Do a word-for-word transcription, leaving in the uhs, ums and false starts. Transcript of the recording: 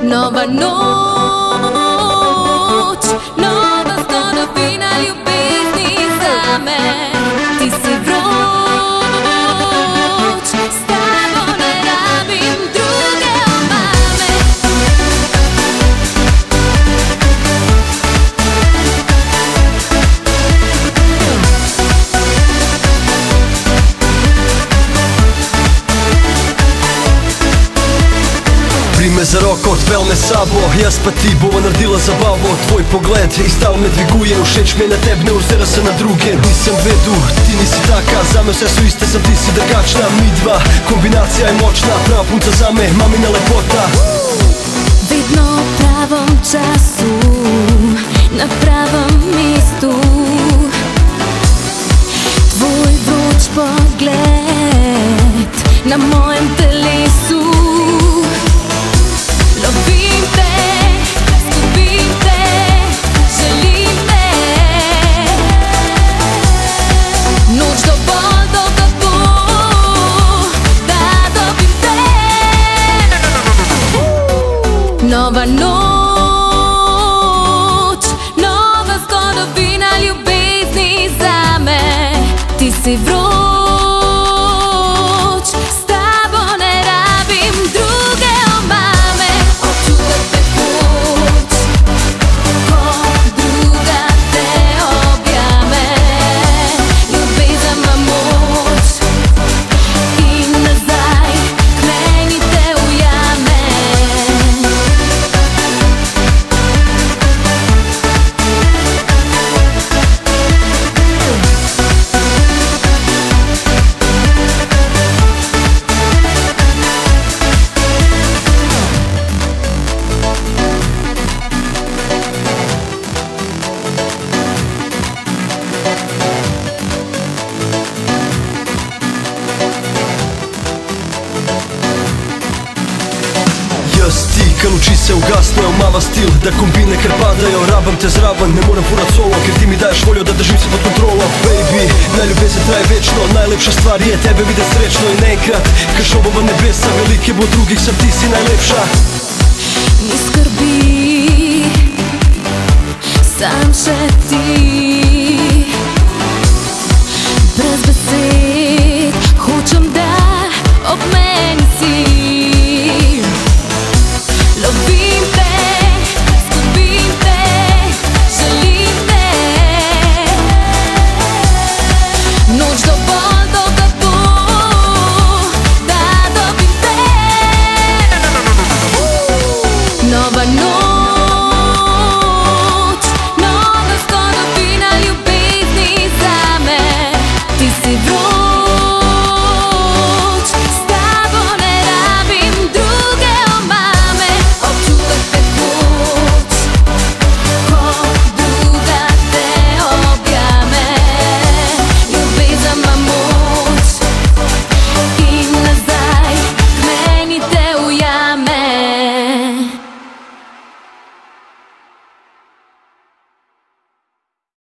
Nova noć, nova skoro fina ljubezni za me. Ti si vruć, s tobom ne rabim druge omame. Prime za roko, odpel me sabo, jaz pa ti bova naredila zabavo. Tvoj pogled i stav me dviguje, všeč mi je na teb, ne ozira se na druge. Nisem vedu, ti nisi taka, za me vse su iste, sam ti si drugačna. Mi dva, kombinacija je močna, prava punca za me, mamina lepota. Vedno v pravom času, na pravom mestu. Tvoj vroč pogled na mojem telesu. Lovim te, zgubim te, želim te. Noč dovolj dolga bo, da dobim te. Nova noč, nova zgodovina ljubezni za me. Ti si vroč, s tobom ne rabim druge omame. Občutek tekoč, ko druga te objame. Ljubezen ima moč in nazaj k meni te ujame. Jaz ti, kad luči se ugasnejo, mava stil, da kombine ker padajo. Rabam te zraven, ne moram furat solo, ker ti mi daješ voljo da držim se pod kontrolo. Baby, naj ljubezen traje večno, najlepša stvar je tebe videti srečno. In enkrat, kad šobova nebesa, velike bo drugih, sam ti si najlepša. Ni skrbi, sam še ti. Brez besed hočem, da ob meni si.